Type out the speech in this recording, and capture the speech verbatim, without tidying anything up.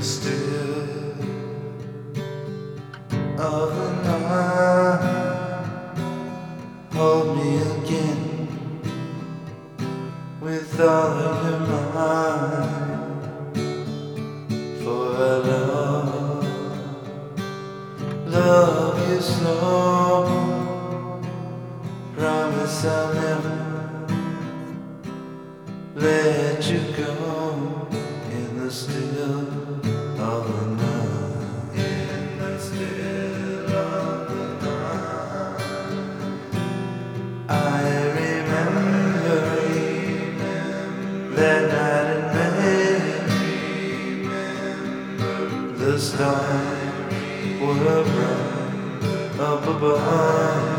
still of the night. Hold me again with all of your mind. For I love, love you so. Promise I'll never let you go in the still of the night. In the still of the night, I remember that night in May. The stars were bright up above.